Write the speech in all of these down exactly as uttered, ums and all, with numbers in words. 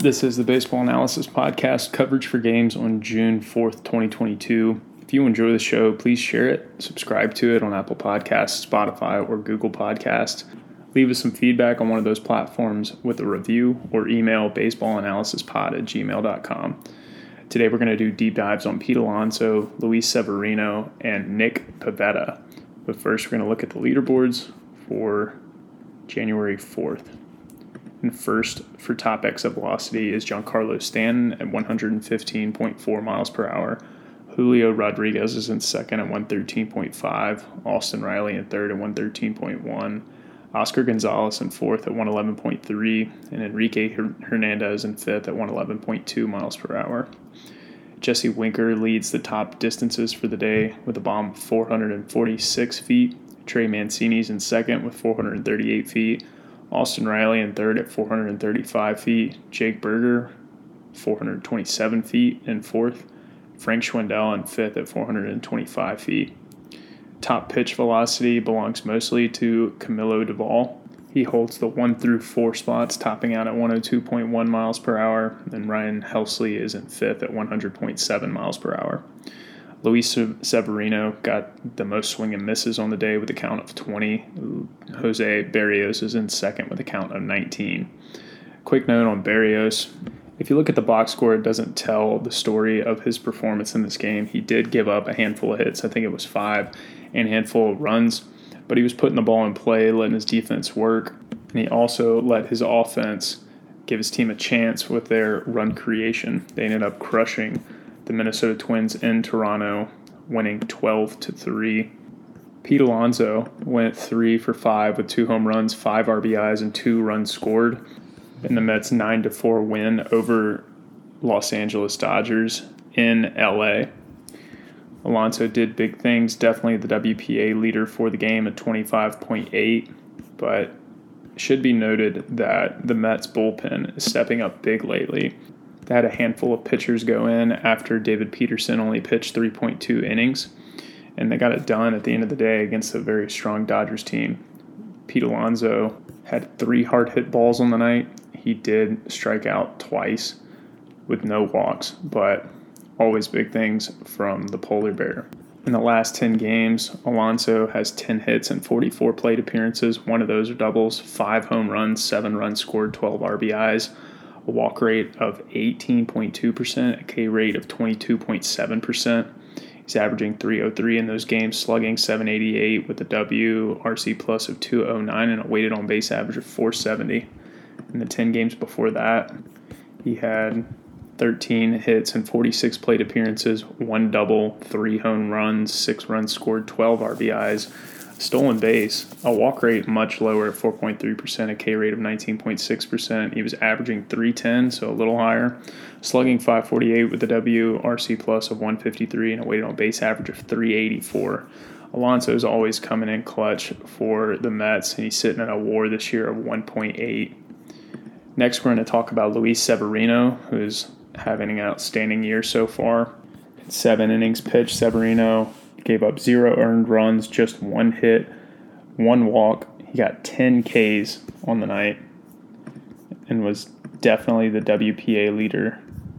This is the Baseball Analysis Podcast, coverage for games on June fourth, twenty twenty-two. If you enjoy the show, please share it, subscribe to it on Apple Podcasts, Spotify, or Google Podcasts. Leave us some feedback on one of those platforms with a review or email baseballanalysispod at gmail dot com. Today we're going to do deep dives on Pete Alonso, Luis Severino, and Nick Pivetta. But first we're going to look at the leaderboards for January fourth. And first for top exit velocity is Giancarlo Stanton at one fifteen point four miles per hour. Julio Rodriguez is in second at one thirteen point five. Austin Riley in third at one thirteen point one. Oscar Gonzalez in fourth at one eleven point three. And Enrique Hernandez in fifth at one eleven point two miles per hour. Jesse Winker leads the top distances for the day with a bomb of four forty-six feet. Trey Mancini's in second with four thirty-eight feet. Austin Riley in third at four thirty-five feet. Jake Berger, four twenty-seven feet in fourth. Frank Schwindel in fifth at four twenty-five feet. Top pitch velocity belongs mostly to Camilo Doval. He holds the one through four spots, topping out at one oh two point one miles per hour. And Ryan Helsley is in fifth at one hundred point seven miles per hour. Luis Severino got the most swing and misses on the day with a count of twenty. Jose Berrios is in second with a count of nineteen. Quick note on Berrios. If you look at the box score, it doesn't tell the story of his performance in this game. He did give up a handful of hits. I think it was five, and a handful of runs. But he was putting the ball in play, letting his defense work. And he also let his offense give his team a chance with their run creation. They ended up crushing the Minnesota Twins in Toronto, winning twelve to three. Pete Alonso went three for five with two home runs, five R B Is, and two runs scored in the Mets' nine to four win over Los Angeles Dodgers in L A. Alonso did big things, definitely the W P A leader for the game at twenty-five point eight, but it should be noted that the Mets bullpen is stepping up big lately. They had a handful of pitchers go in after David Peterson only pitched three point two innings, and they got it done at the end of the day against a very strong Dodgers team. Pete Alonso had three hard-hit balls on the night. He did strike out twice with no walks, but always big things from the polar bear. In the last ten games, Alonso has ten hits and forty-four plate appearances. One of those are doubles, five home runs, seven runs scored, twelve R B Is. A walk rate of eighteen point two percent, a K rate of twenty-two point seven percent. He's averaging three oh three in those games, slugging seven eighty-eight with a W R C plus of two oh nine and a weighted on base average of four seventy. In the ten games before that, he had thirteen hits and forty-six plate appearances, one double, three home runs, six runs scored, twelve R B Is. Stolen base, a walk rate much lower at four point three percent, a K rate of nineteen point six percent. He was averaging three ten, so a little higher. Slugging five forty-eight with a W R C plus of one fifty-three and a weighted on base average of three eighty-four. Alonso is always coming in clutch for the Mets, and he's sitting at a WAR this year of one point eight. Next, we're going to talk about Luis Severino, who's having an outstanding year so far. In seven innings pitched, Severino gave up zero earned runs, just one hit, one walk. He got ten Ks on the night and was definitely the W P A leader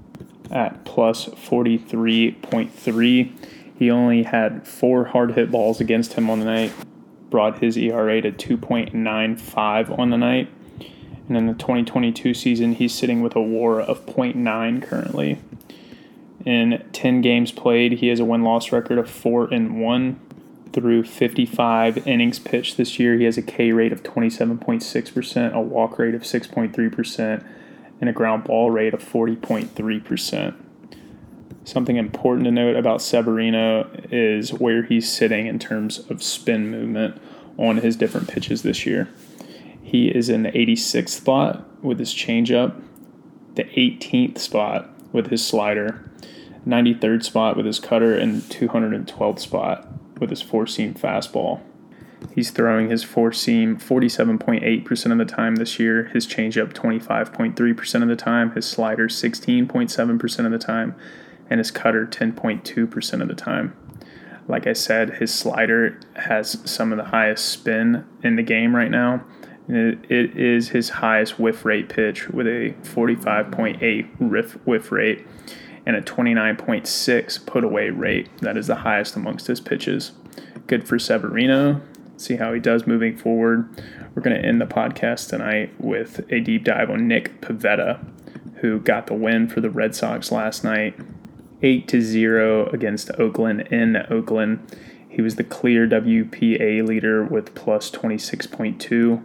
at plus forty-three point three. He only had four hard hit balls against him on the night, brought his E R A to two point nine five on the night. And in the twenty twenty-two season, he's sitting with a WAR of zero point nine currently. In ten games played, he has a win-loss record of four and one. Through fifty-five innings pitched this year, he has a K rate of twenty-seven point six percent, a walk rate of six point three percent, and a ground ball rate of forty point three percent. Something important to note about Severino is where he's sitting in terms of spin movement on his different pitches this year. He is in the eighty-sixth spot with his changeup, the eighteenth spot with his slider, ninety-third spot with his cutter, and two hundred twelfth spot with his four-seam fastball. He's throwing his four-seam forty-seven point eight percent of the time this year, his changeup twenty-five point three percent of the time, his slider sixteen point seven percent of the time, and his cutter ten point two percent of the time. Like I said, his slider has some of the highest spin in the game right now, It, it is his highest whiff rate pitch with a forty-five point eight whiff, whiff rate and a twenty-nine point six put away rate. That is the highest amongst his pitches. Good for Severino. See how he does moving forward. We're going to end the podcast tonight with a deep dive on Nick Pivetta, who got the win for the Red Sox last night, eight to zero against Oakland in Oakland. He was the clear W P A leader with plus twenty-six point two.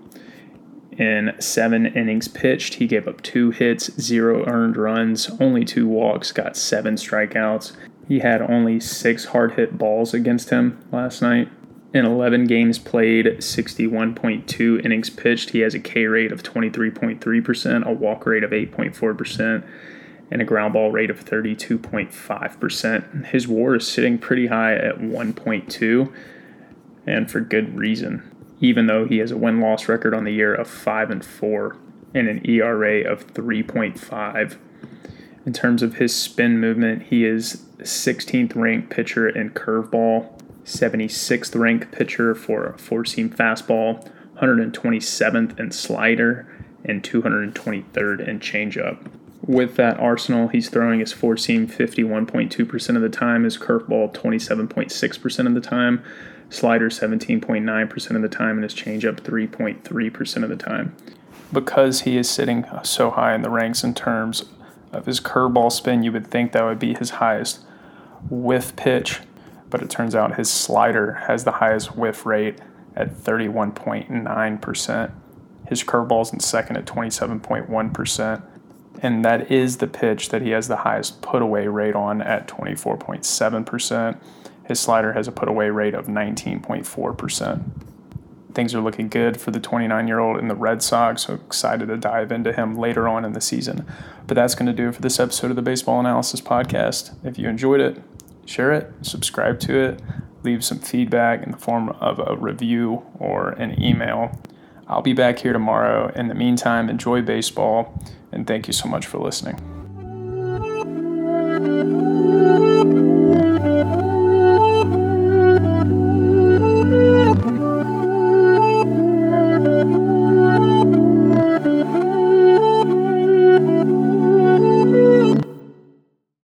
In seven innings pitched, he gave up two hits, zero earned runs, only two walks, got seven strikeouts. He had only six hard-hit balls against him last night. In eleven games played, sixty-one point two innings pitched, he has a K rate of twenty-three point three percent, a walk rate of eight point four percent, and a ground ball rate of thirty-two point five percent. His WAR is sitting pretty high at one point two, and for good reason, even though he has a win-loss record on the year of five and four and an E R A of three point five. In terms of his spin movement, he is sixteenth ranked pitcher in curveball, seventy-sixth ranked pitcher for a four-seam fastball, one hundred twenty-seventh in slider, and two hundred twenty-third in changeup. With that arsenal, he's throwing his four-seam fifty-one point two percent of the time, his curveball twenty-seven point six percent of the time, slider seventeen point nine percent of the time, and his changeup three point three percent of the time. Because he is sitting so high in the ranks in terms of his curveball spin, you would think that would be his highest whiff pitch, but it turns out his slider has the highest whiff rate at thirty-one point nine percent. His curveball's in second at twenty-seven point one percent, and that is the pitch that he has the highest put-away rate on at twenty-four point seven percent. His slider has a put-away rate of nineteen point four percent. Things are looking good for the twenty-nine-year-old in the Red Sox, so excited to dive into him later on in the season. But that's going to do it for this episode of the Baseball Analysis Podcast. If you enjoyed it, share it, subscribe to it, leave some feedback in the form of a review or an email. I'll be back here tomorrow. In the meantime, enjoy baseball, and thank you so much for listening.